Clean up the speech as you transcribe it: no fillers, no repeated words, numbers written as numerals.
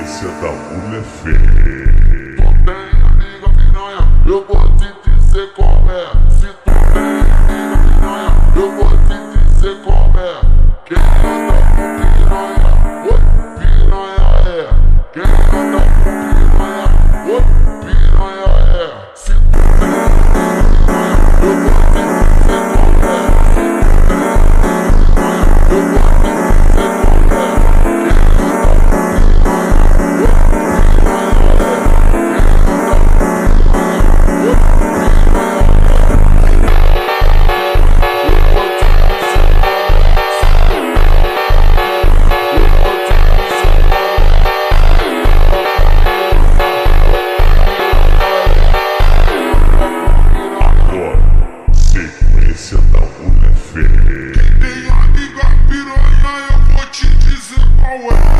sequência da mulher feia. Tu tem amiga piranha, eu vou te dizer como é. Se tu tem amiga piranha, eu vou te dizer como é. Quem anda com piranha, oi, piranha é. Quem anda com piranha, oi, piranha é. Se tu tem amiga piranha, eu vou te dizer como é. Se tu tem amiga piranha, eu vou te dizer como é. Sequência da mulher feia. Quem tem amiga piranha, eu vou te dizer qual é.